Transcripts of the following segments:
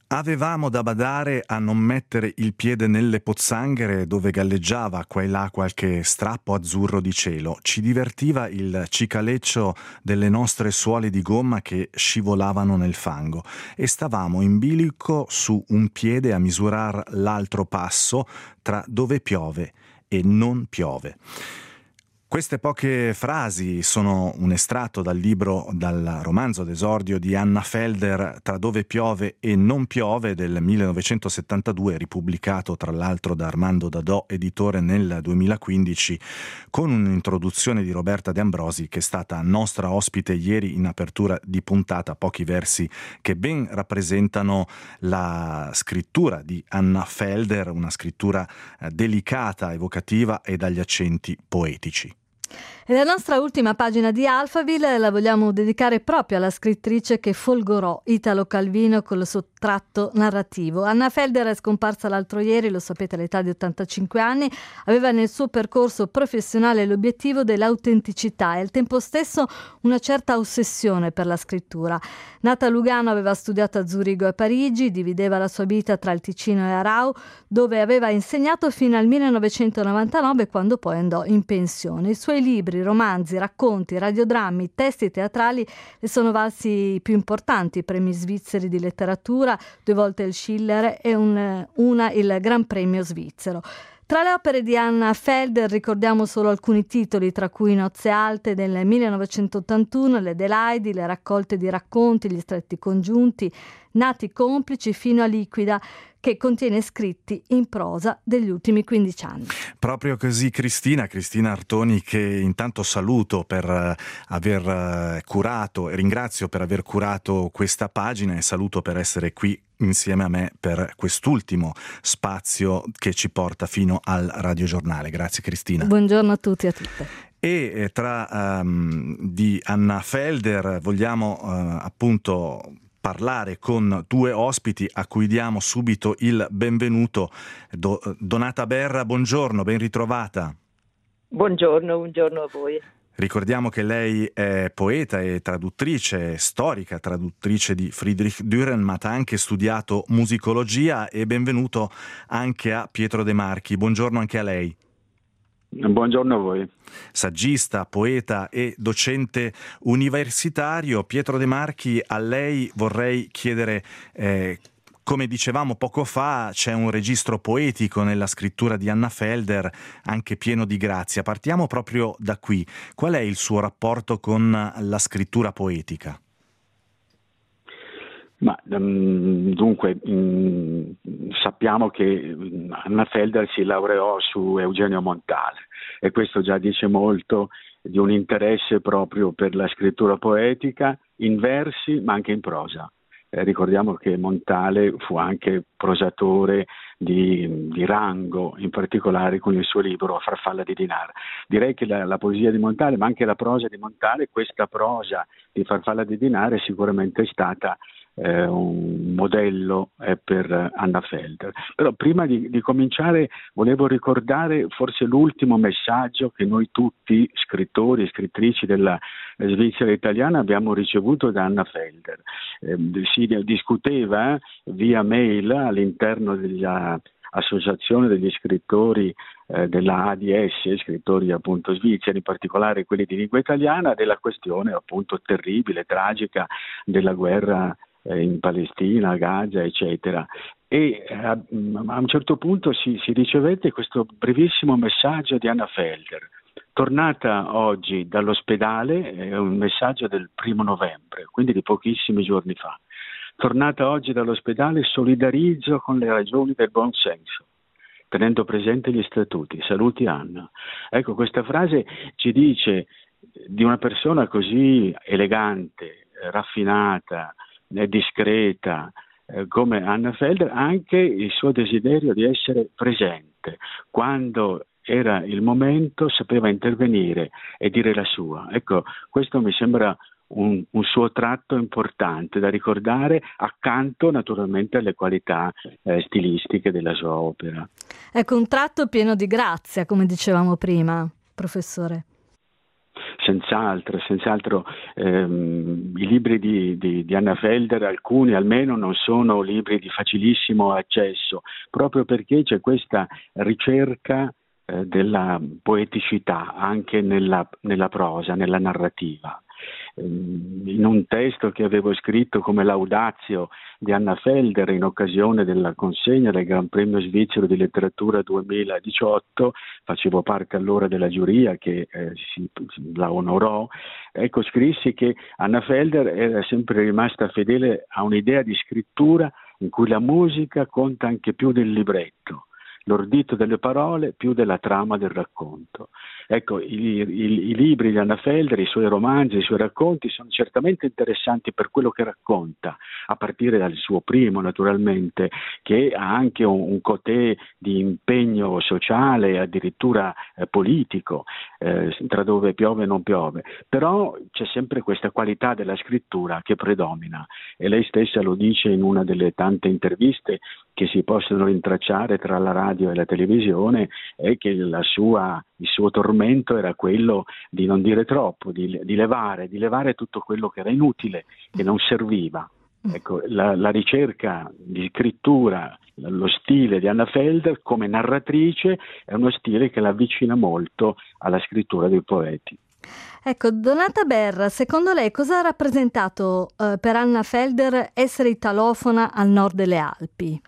Avevamo da badare a non mettere il piede nelle pozzanghere dove galleggiava qua e là qualche strappo azzurro di cielo. Ci divertiva il cicaleccio delle nostre suole di gomma che scivolavano nel fango e stavamo in bilico su un piede a misurar l'altro passo tra dove piove e non piove. Queste poche frasi sono un estratto dal romanzo d'esordio di Anna Felder, Tra dove piove e non piove, del 1972, ripubblicato tra l'altro da Armando Dadò, editore, nel 2015, con un'introduzione di Roberta De Ambrosi, che è stata nostra ospite ieri in apertura di puntata. Pochi versi che ben rappresentano la scrittura di Anna Felder, una scrittura delicata, evocativa e dagli accenti poetici. E la nostra ultima pagina di Alphaville la vogliamo dedicare proprio alla scrittrice che folgorò Italo Calvino con il suo tratto narrativo. Anna Felder è scomparsa l'altro ieri, lo sapete, all'età di 85 anni. Aveva nel suo percorso professionale l'obiettivo dell'autenticità e al tempo stesso una certa ossessione per la scrittura. Nata a Lugano, aveva studiato a Zurigo e a Parigi, divideva la sua vita tra il Ticino e Arau, dove aveva insegnato fino al 1999, quando poi andò in pensione. I suoi libri, romanzi, racconti, radiodrammi, testi teatrali le sono valsi i più importanti premi svizzeri di letteratura, 2 volte il Schiller e una il Gran Premio svizzero. Tra le opere di Anna Felder ricordiamo solo alcuni titoli, tra cui Nozze Alte del 1981, Le Adelaidi, le raccolte di racconti, Gli stretti congiunti, Nati complici, fino a Liquida, che contiene scritti in prosa degli ultimi 15 anni. Proprio così, Cristina Artoni, che intanto saluto per aver curato e ringrazio per aver curato questa pagina, e saluto per essere qui insieme a me per quest'ultimo spazio che ci porta fino al radiogiornale. Grazie Cristina. Buongiorno a tutti e a tutte. E tra di Anna Felder vogliamo appunto parlare con 2 ospiti a cui diamo subito il benvenuto. Donata Berra, buongiorno, ben ritrovata. Buongiorno a voi. Ricordiamo che lei è poeta e traduttrice, storica, traduttrice di Friedrich Dürrenmatt, ha anche studiato musicologia, e benvenuto anche a Pietro De Marchi. Buongiorno anche a lei. Buongiorno a voi. Saggista, poeta e docente universitario. Pietro De Marchi, a lei vorrei chiedere, come dicevamo poco fa, c'è un registro poetico nella scrittura di Anna Felder, anche pieno di grazia. Partiamo proprio da qui. Qual è il suo rapporto con la scrittura poetica? Ma dunque sappiamo che Anna Felder si laureò su Eugenio Montale, e questo già dice molto di un interesse proprio per la scrittura poetica in versi ma anche in prosa. Ricordiamo che Montale fu anche prosatore di rango, in particolare con il suo libro Farfalla di Dinara. Direi che la poesia di Montale, ma anche la prosa di Montale, questa prosa di Farfalla di Dinara è sicuramente stata un modello per Anna Felder. Però prima di cominciare volevo ricordare forse l'ultimo messaggio che noi tutti, scrittori e scrittrici della Svizzera italiana, abbiamo ricevuto da Anna Felder. Si discuteva via mail all'interno dell'associazione degli scrittori della ADS, scrittori appunto svizzeri, in particolare quelli di lingua italiana, della questione appunto terribile, tragica della guerra in Palestina, a Gaza, eccetera. E a un certo punto si ricevette questo brevissimo messaggio di Anna Felder, tornata oggi dall'ospedale, è un messaggio del 1 novembre, quindi di pochissimi giorni fa. Tornata oggi dall'ospedale, solidarizzo con le ragioni del buon senso, tenendo presente gli statuti. Saluti Anna. Ecco, questa frase ci dice di una persona così elegante, raffinata, discreta come Anna Felder, anche il suo desiderio di essere presente. Quando era il momento sapeva intervenire e dire la sua. Ecco, questo mi sembra un suo tratto importante da ricordare, accanto naturalmente alle qualità stilistiche della sua opera. Ecco, un tratto pieno di grazia, come dicevamo prima, professore. Senz'altro i libri di Anna Felder, alcuni almeno, non sono libri di facilissimo accesso, proprio perché c'è questa ricerca della poeticità anche nella prosa, nella narrativa. In un testo che avevo scritto come Laudatio di Anna Felder in occasione della consegna del Gran Premio Svizzero di Letteratura 2018, facevo parte allora della giuria che la onorò, ecco, scrissi che Anna Felder era sempre rimasta fedele a un'idea di scrittura in cui la musica conta anche più del libretto, l'ordito delle parole più della trama del racconto. Ecco, i libri di Anna Felder, i suoi romanzi, i suoi racconti sono certamente interessanti per quello che racconta, a partire dal suo primo naturalmente, che ha anche un cotè di impegno sociale, addirittura politico, tra dove piove e non piove, però c'è sempre questa qualità della scrittura che predomina, e lei stessa lo dice in una delle tante interviste che si possono rintracciare tra la radio e la televisione, è che il suo tormento era quello di non dire troppo, di levare tutto quello che era inutile, che non serviva. Ecco, la ricerca di scrittura, lo stile di Anna Felder come narratrice è uno stile che la avvicina molto alla scrittura dei poeti. Ecco, Donata Berra, secondo lei cosa ha rappresentato per Anna Felder essere italofona al nord delle Alpi?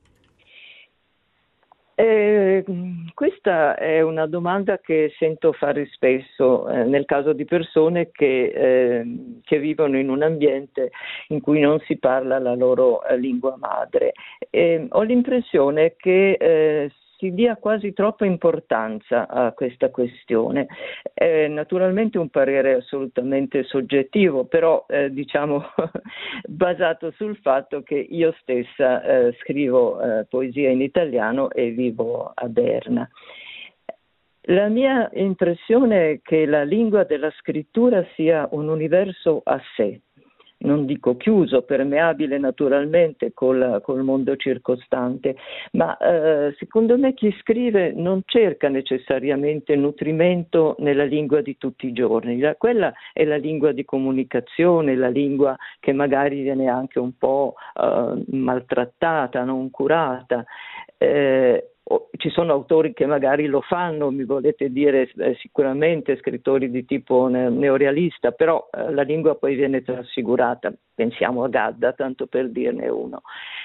Questa è una domanda che sento fare spesso nel caso di persone che vivono in un ambiente in cui non si parla la loro lingua madre. Ho l'impressione che si dia quasi troppa importanza a questa questione. È naturalmente un parere assolutamente soggettivo, però diciamo basato sul fatto che io stessa scrivo poesia in italiano e vivo a Berna. La mia impressione è che la lingua della scrittura sia un universo a sé. Non dico chiuso, permeabile naturalmente col mondo circostante, ma secondo me chi scrive non cerca necessariamente nutrimento nella lingua di tutti i giorni. Quella è la lingua di comunicazione, la lingua che magari viene anche un po' maltrattata, non curata. Ci sono autori che magari lo fanno, mi volete dire, sicuramente scrittori di tipo neorealista, però la lingua poi viene trasfigurata. Pensiamo a Gadda, tanto per dirne uno.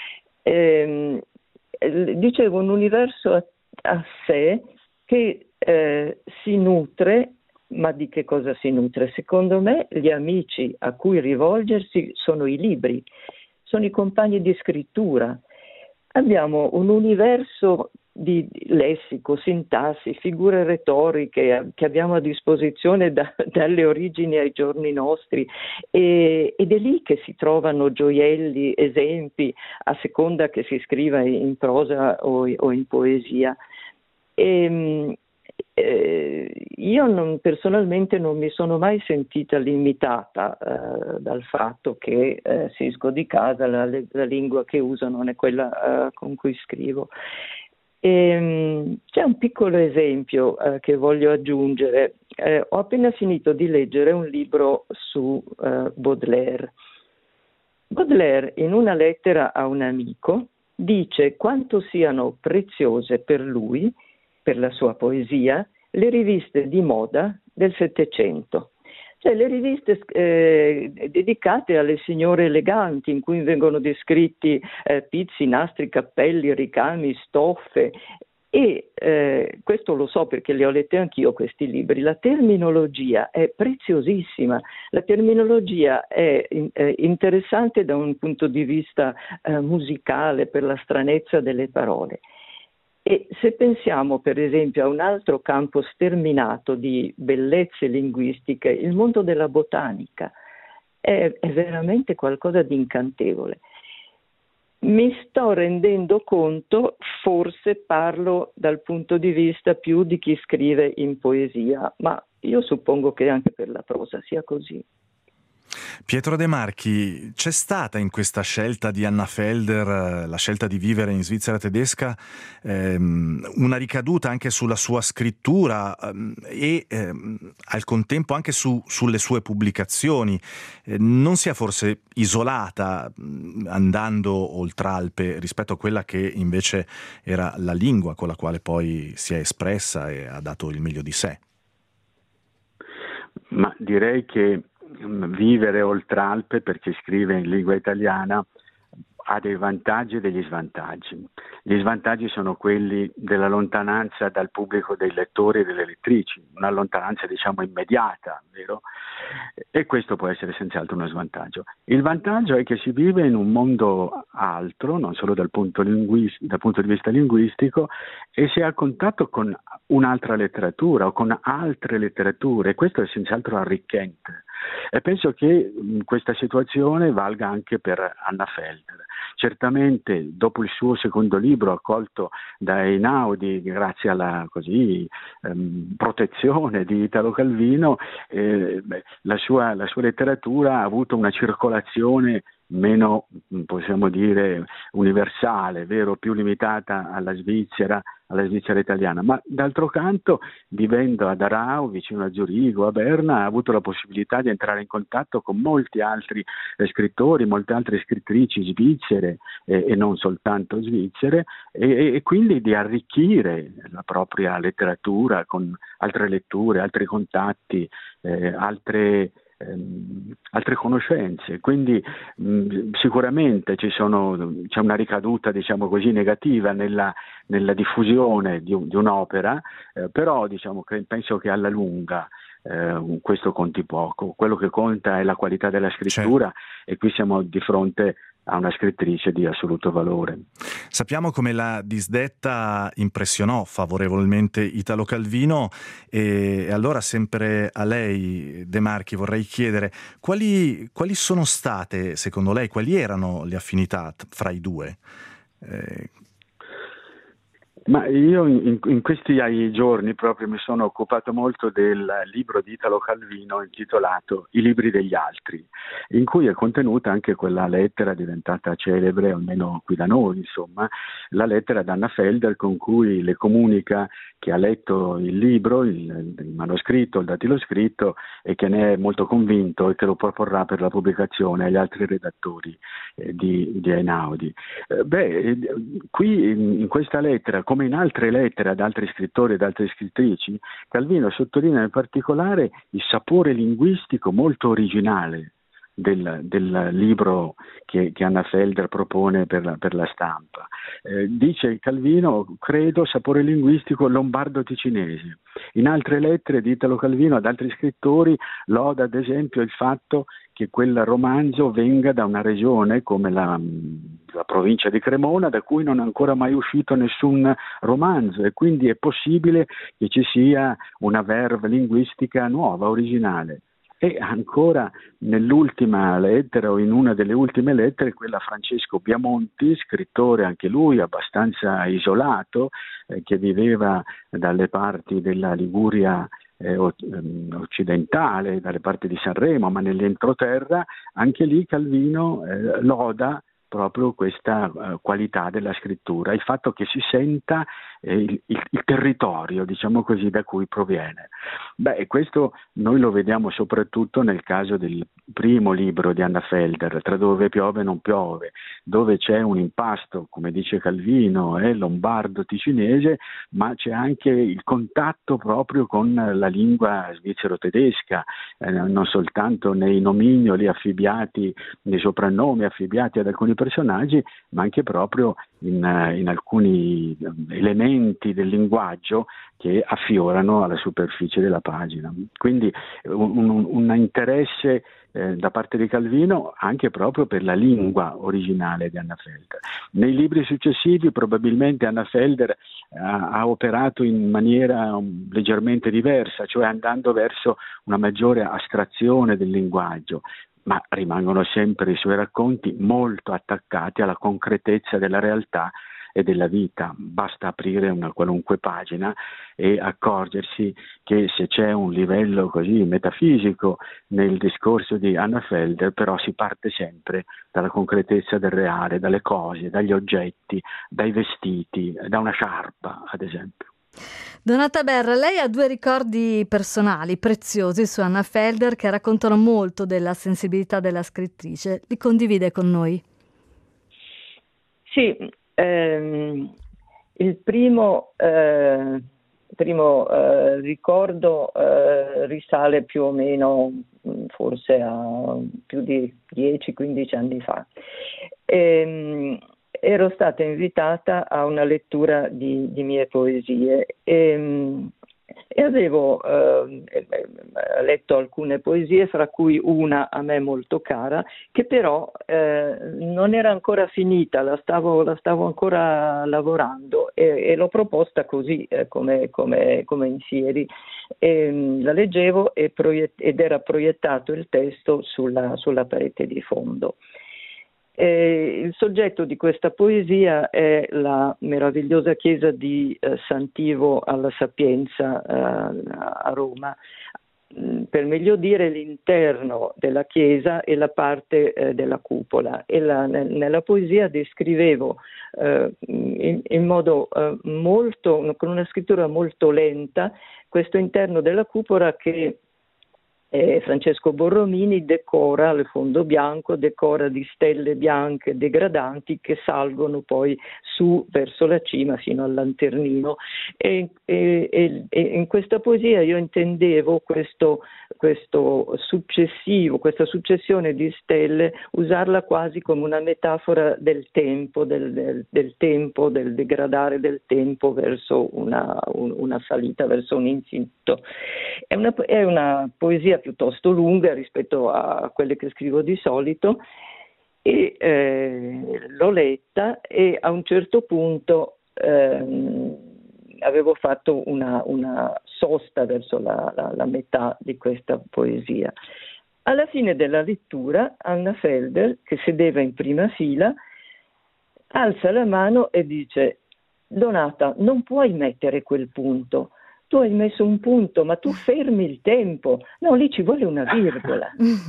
Dicevo, un universo a sé che si nutre, ma di che cosa si nutre? Secondo me gli amici a cui rivolgersi sono i libri, sono i compagni di scrittura. Abbiamo un universo di lessico, sintassi, figure retoriche che abbiamo a disposizione dalle origini ai giorni nostri, ed è lì che si trovano gioielli, esempi, a seconda che si scriva in prosa o in poesia. Io personalmente non mi sono mai sentita limitata dal fatto che se esco di casa la lingua che uso non è quella con cui scrivo. C'è un piccolo esempio che voglio aggiungere. Ho appena finito di leggere un libro su Baudelaire. Baudelaire, in una lettera a un amico, dice quanto siano preziose per lui, per la sua poesia, le riviste di moda del Settecento. Cioè le riviste dedicate alle signore eleganti, in cui vengono descritti pizzi, nastri, cappelli, ricami, stoffe. E questo lo so perché li ho letti anch'io questi libri. La terminologia è preziosissima, la terminologia è interessante da un punto di vista musicale, per la stranezza delle parole. E se pensiamo per esempio a un altro campo sterminato di bellezze linguistiche, il mondo della botanica è veramente qualcosa di incantevole. Mi sto rendendo conto, forse parlo dal punto di vista più di chi scrive in poesia, ma io suppongo che anche per la prosa sia così. Pietro De Marchi, c'è stata in questa scelta di Anna Felder, la scelta di vivere in Svizzera tedesca, una ricaduta anche sulla sua scrittura e al contempo anche sulle sue pubblicazioni? Non si è forse isolata andando oltralpe rispetto a quella che invece era la lingua con la quale poi si è espressa e ha dato il meglio di sé? Ma direi che vivere oltralpe, perché scrive in lingua italiana, ha dei vantaggi e degli svantaggi. Gli svantaggi sono quelli della lontananza dal pubblico dei lettori e delle lettrici, una lontananza diciamo immediata, vero? E questo può essere senz'altro uno svantaggio. Il vantaggio è che si vive in un mondo altro, non solo dal punto di vista linguistico, e si è a contatto con un'altra letteratura o con altre letterature, e questo è senz'altro arricchente. E penso che questa situazione valga anche per Anna Felder. Certamente dopo il suo secondo libro accolto da Einaudi grazie alla protezione di Italo Calvino, la sua letteratura ha avuto una circolazione meno, possiamo dire, universale, vero, più limitata alla Svizzera italiana, ma d'altro canto, vivendo ad Aarau, vicino a Zurigo, a Berna, ha avuto la possibilità di entrare in contatto con molti altri scrittori, molte altre scrittrici svizzere e non soltanto svizzere, e quindi di arricchire la propria letteratura con altre letture, altri contatti, altre conoscenze. Quindi sicuramente c'è una ricaduta, diciamo così, negativa nella diffusione di un'opera, però diciamo che penso che alla lunga questo conti poco. Quello che conta è la qualità della scrittura, e qui siamo di fronte a una scrittrice di assoluto valore. Sappiamo come la disdetta impressionò favorevolmente Italo Calvino, e allora sempre a lei, De Marchi, vorrei chiedere quali sono state, secondo lei, quali erano le affinità fra i due? Ma io in questi giorni proprio mi sono occupato molto del libro di Italo Calvino intitolato I libri degli altri, in cui è contenuta anche quella lettera diventata celebre, almeno qui da noi, insomma, la lettera ad Anna Felder con cui le comunica che ha letto il libro, il manoscritto, il dattiloscritto, e che ne è molto convinto e che lo proporrà per la pubblicazione agli altri redattori di Einaudi. Qui in questa lettera, come in altre lettere ad altri scrittori ed altre scrittrici, Calvino sottolinea in particolare il sapore linguistico molto originale del libro che Anna Felder propone per la stampa. Dice Calvino, credo, sapore linguistico lombardo-ticinese. In altre lettere di Italo Calvino ad altri scrittori loda ad esempio il fatto che quel romanzo venga da una regione come la provincia di Cremona, da cui non è ancora mai uscito nessun romanzo, e quindi è possibile che ci sia una verve linguistica nuova, originale. E ancora nell'ultima lettera, o in una delle ultime lettere, quella a Francesco Biamonti, scrittore anche lui abbastanza isolato, che viveva dalle parti della Liguria occidentale, dalle parti di Sanremo, ma nell'entroterra. Anche lì Calvino loda proprio questa qualità della scrittura, il fatto che si senta il territorio, diciamo così, da cui proviene. Questo noi lo vediamo soprattutto nel caso del primo libro di Anna Felder, Tra dove piove non piove, dove c'è un impasto, come dice Calvino, lombardo-ticinese, ma c'è anche il contatto proprio con la lingua svizzero-tedesca, non soltanto nei nomignoli affibbiati, nei soprannomi affibbiati ad alcuni personaggi, ma anche proprio in alcuni elementi del linguaggio che affiorano alla superficie della pagina. Quindi un interesse da parte di Calvino anche proprio per la lingua originale di Anna Felder. Nei libri successivi probabilmente Anna Felder ha operato in maniera leggermente diversa, cioè andando verso una maggiore astrazione del linguaggio, ma rimangono sempre i suoi racconti molto attaccati alla concretezza della realtà e della vita. Basta aprire una qualunque pagina e accorgersi che se c'è un livello così metafisico nel discorso di Anna Felder, però si parte sempre dalla concretezza del reale, dalle cose, dagli oggetti, dai vestiti, da una sciarpa, ad esempio. Donata Berra, lei ha 2 ricordi personali preziosi su Anna Felder che raccontano molto della sensibilità della scrittrice. Li condivide con noi? Sì, il primo ricordo risale più o meno forse a più di 10-15 anni fa. Ero stata invitata a una lettura di mie poesie e avevo letto alcune poesie, fra cui una a me molto cara, che però non era ancora finita, la stavo ancora lavorando e l'ho proposta così come in Sieri. La leggevo ed era proiettato il testo sulla parete di fondo. Il soggetto di questa poesia è la meravigliosa chiesa di Sant'Ivo alla Sapienza a Roma, per meglio dire l'interno della chiesa e la parte della cupola. E nella poesia descrivevo in modo con una scrittura molto lenta questo interno della cupola che Francesco Borromini decora al fondo bianco, decora di stelle bianche degradanti che salgono poi su verso la cima fino al lanternino. E in questa poesia io intendevo questa successione di stelle, usarla quasi come una metafora del tempo, del degradare del tempo verso una salita, verso un infinito. È una poesia piuttosto lunga rispetto a quelle che scrivo di solito e l'ho letta e a un certo punto avevo fatto una sosta verso la metà di questa poesia. Alla fine della lettura Anna Felder, che sedeva in prima fila, alza la mano e dice: Donata, non puoi mettere quel punto. Tu hai messo un punto, ma tu fermi il tempo. No, lì ci vuole una virgola.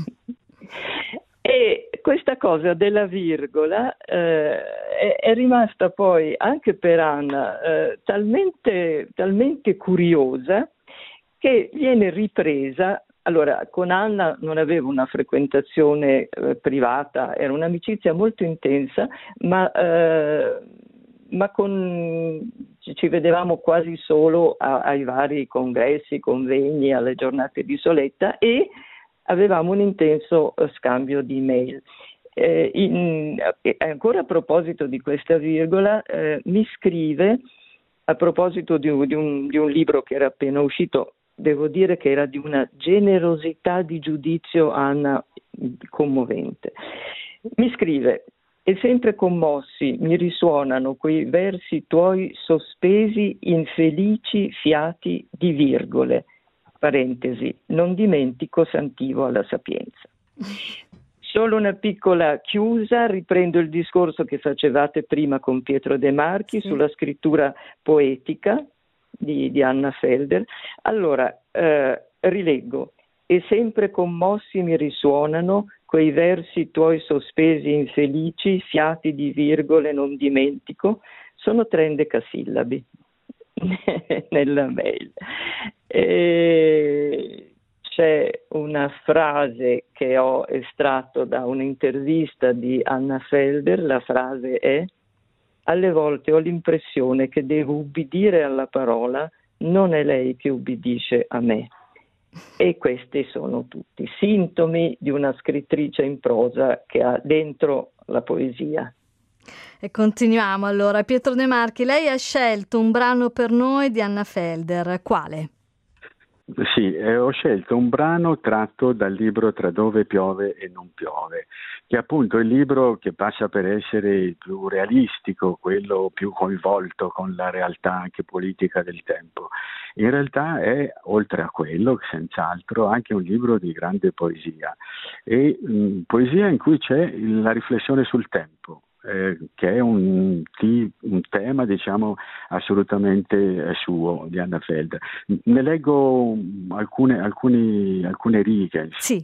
E questa cosa della virgola è rimasta poi anche per Anna talmente curiosa che viene ripresa. Allora, con Anna non avevo una frequentazione privata, era un'amicizia molto intensa, ma ci vedevamo quasi solo ai vari congressi, convegni, alle giornate di Soletta e avevamo un intenso scambio di email. Ancora a proposito di questa virgola, mi scrive, a proposito di un libro che era appena uscito, devo dire che era di una generosità di giudizio, Anna, commovente. Mi scrive: e sempre commossi mi risuonano quei versi tuoi sospesi in felici fiati di virgole, parentesi, non dimentico Sant'Ivo alla Sapienza. Solo una piccola chiusa, riprendo il discorso che facevate prima con Pietro De Marchi sulla scrittura poetica di Anna Felder. Allora, rileggo: e sempre commossi mi risuonano quei versi tuoi sospesi infelici, fiati di virgole non dimentico, sono 3 endecasillabi nella mail. C'è una frase che ho estratto da un'intervista di Anna Felder, la frase è: alle volte ho l'impressione che devo ubbidire alla parola, non è lei che ubbidisce a me. E questi sono tutti sintomi di una scrittrice in prosa che ha dentro la poesia. E continuiamo allora. Pietro De Marchi, lei ha scelto un brano per noi di Anna Felder, quale? Sì, ho scelto un brano tratto dal libro Tra dove piove e non piove, che è appunto il libro che passa per essere il più realistico, quello più coinvolto con la realtà anche politica del tempo. In realtà è, oltre a quello, senz'altro, anche un libro di grande poesia, e poesia in cui c'è la riflessione sul tempo. che è un tema, diciamo, assolutamente suo, di Anna Felder. Ne leggo alcune righe. Sì.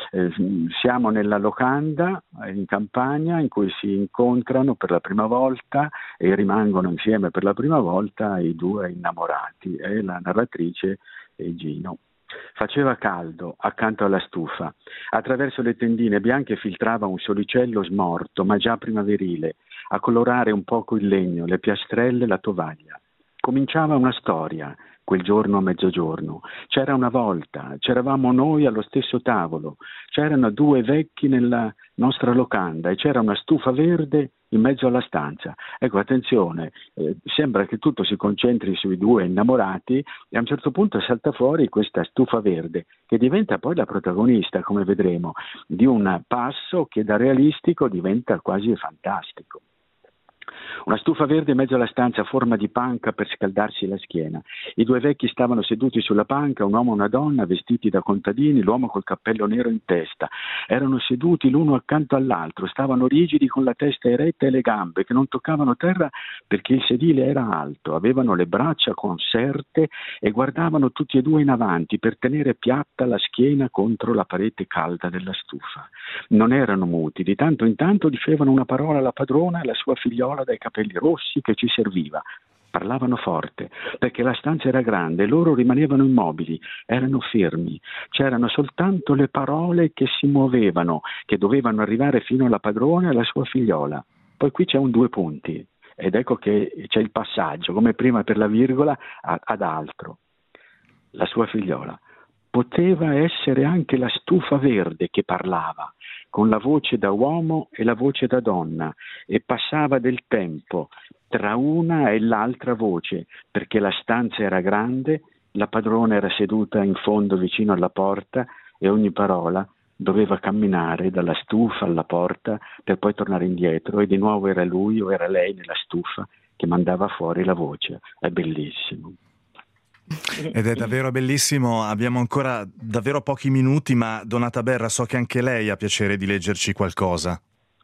Siamo nella locanda in campagna in cui si incontrano per la prima volta e rimangono insieme per la prima volta i due innamorati, la narratrice e Gino. Faceva caldo accanto alla stufa. Attraverso le tendine bianche filtrava un solicello smorto, ma già primaverile, a colorare un poco il legno, le piastrelle, la tovaglia. Cominciava una storia, quel giorno a mezzogiorno. C'era una volta, c'eravamo noi allo stesso tavolo, c'erano due vecchi nella nostra locanda e c'era una stufa verde in mezzo alla stanza. Ecco, attenzione, sembra che tutto si concentri sui due innamorati e a un certo punto salta fuori questa stufa verde che diventa poi la protagonista, come vedremo, di un passo che da realistico diventa quasi fantastico. Una stufa verde in mezzo alla stanza a forma di panca per scaldarsi la schiena. I due vecchi stavano seduti sulla panca, un uomo e una donna vestiti da contadini, l'uomo col cappello nero in testa. Erano seduti l'uno accanto all'altro, stavano rigidi con la testa eretta e le gambe che non toccavano terra perché il sedile era alto, avevano le braccia conserte e guardavano tutti e due in avanti per tenere piatta la schiena contro la parete calda della stufa. Non erano muti, di tanto in tanto dicevano una parola alla padrona e alla sua figliola dai capelli rossi che ci serviva. Parlavano forte, perché la stanza era grande e loro rimanevano immobili, erano fermi. C'erano soltanto le parole che si muovevano, che dovevano arrivare fino alla padrona e alla sua figliola. Poi qui c'è un due punti, ed ecco che c'è il passaggio, come prima per la virgola, ad altro. La sua figliola. Poteva essere anche la stufa verde che parlava, con la voce da uomo e la voce da donna, e passava del tempo tra una e l'altra voce, perché la stanza era grande, la padrona era seduta in fondo vicino alla porta e ogni parola doveva camminare dalla stufa alla porta per poi tornare indietro e di nuovo era lui o era lei nella stufa che mandava fuori la voce. È bellissimo. Ed è davvero bellissimo, abbiamo ancora davvero pochi minuti, ma Donata Berra, so che anche lei ha piacere di leggerci qualcosa.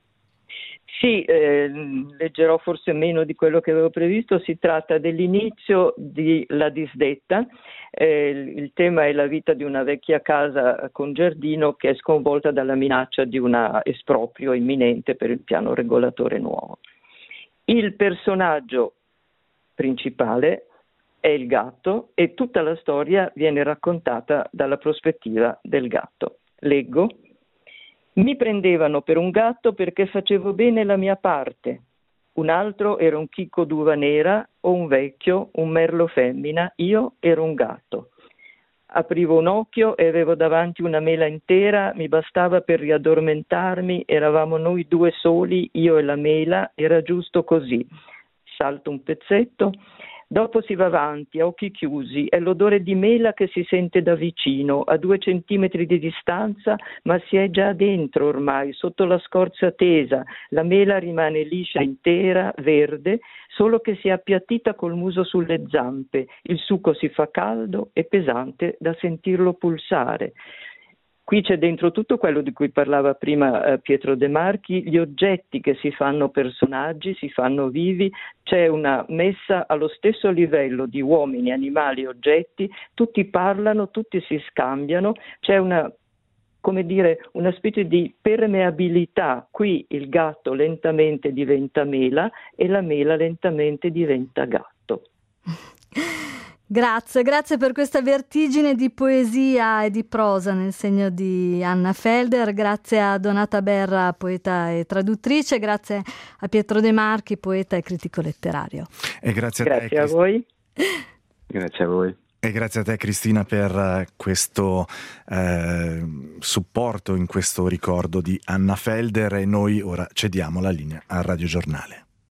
Sì, leggerò forse meno di quello che avevo previsto. Si tratta dell'inizio di La disdetta. Il tema è la vita di una vecchia casa con giardino che è sconvolta dalla minaccia di un esproprio imminente per il piano regolatore nuovo. Il personaggio principale è il gatto e tutta la storia viene raccontata dalla prospettiva del gatto. Leggo. Mi prendevano per un gatto perché facevo bene la mia parte. Un altro era un chicco d'uva nera o un vecchio, un merlo femmina. Io ero un gatto. Aprivo un occhio e avevo davanti una mela intera, mi bastava per riaddormentarmi, eravamo noi due soli, io e la mela, era giusto così. Salto un pezzetto. Dopo si va avanti, a occhi chiusi, è l'odore di mela che si sente da vicino, a 2 centimetri di distanza, ma si è già dentro ormai, sotto la scorza tesa. La mela rimane liscia intera, verde, solo che si è appiattita col muso sulle zampe. Il succo si fa caldo e pesante da sentirlo pulsare. Qui c'è dentro tutto quello di cui parlava prima Pietro De Marchi, gli oggetti che si fanno personaggi, si fanno vivi, c'è una messa allo stesso livello di uomini, animali, oggetti, tutti parlano, tutti si scambiano, c'è una specie di permeabilità. Qui il gatto lentamente diventa mela e la mela lentamente diventa gatto. Grazie per questa vertigine di poesia e di prosa nel segno di Anna Felder, grazie a Donata Berra, poeta e traduttrice, grazie a Pietro De Marchi, poeta e critico letterario. E grazie a voi. Grazie a voi. E grazie a te Cristina per questo supporto in questo ricordo di Anna Felder, e noi ora cediamo la linea al radiogiornale.